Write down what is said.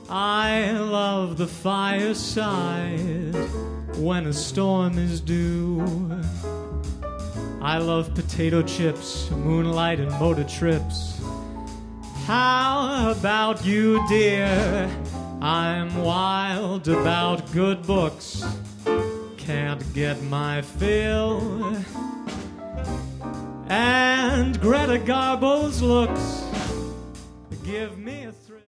I love the fireside when a storm is due. I love potato chips, moonlight, and motor trips. How about you, dear? I'm wild about good books. Can't get my fill. And Greta Garbo's looks give me a